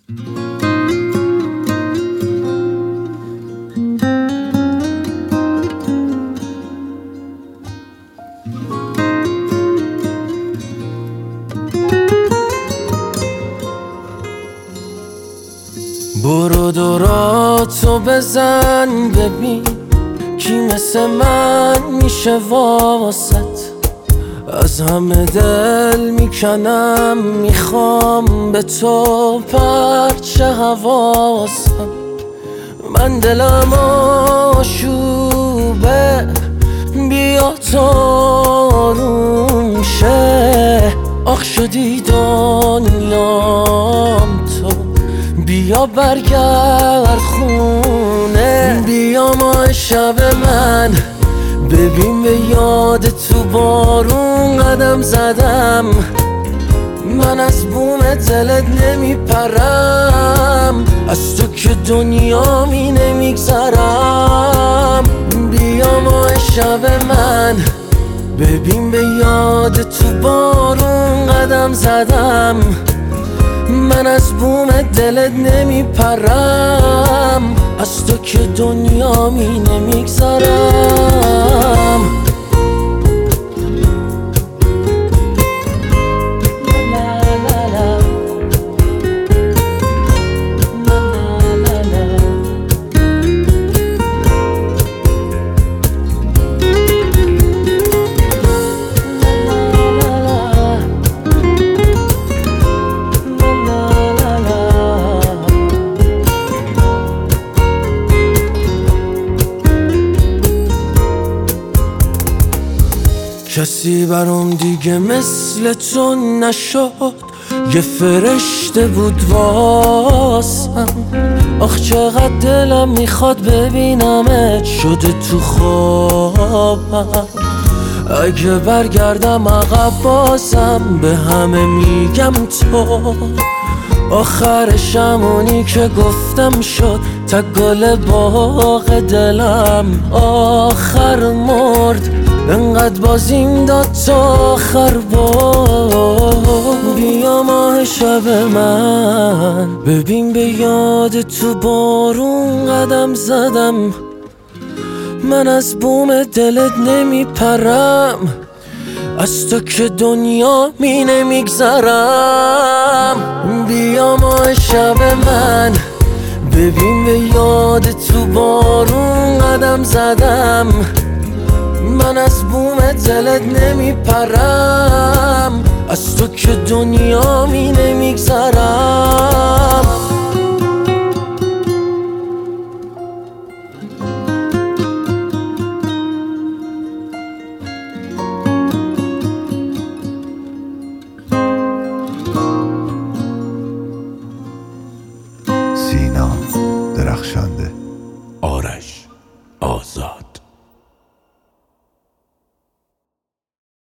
برو دوراتو بزن ببین کی مثل من میشه واسط. از همه دل میکنم میخوام به تو پرچه حواسم. من دلم آشوبه بیا تو آروم شه. آخ شدی دنیام تو بیا برگرد خونه. بیا ماه شب من ببین به یاد تو بارون قدم زدم. من از بوم دلت نمیپرم از تو که دنیامی نمیگذرم. بیا ماه شب من ببین به یاد تو بارون قدم زدم. من از بوم دلت نمیپرم از تو که دنیامی نمیگذرم. کسی برام دیگه مثل تو نشد، یه فرشته بود واسم. آخ چقدر دلم میخواد ببینمت شده تو خوابم. اگه برگردم عقب بازم به همه میگم تو آخرشم اونی که گفتم شد تا گل باغ دلم. آخر مرد انقدر بازیم داد تا آخر بار. بیا ماه شب من ببین به یاد تو بارون قدم زدم. من از بوم دلت نمیپرم از تو که دنیا می نمیگذرم. بیا ماه شب من ببین به یاد تو بارون قدم زدم. من از بوم دلت نمیپرم از تو که دنیامی نمیگذرم. سینا درخشنده، آرش آزاد.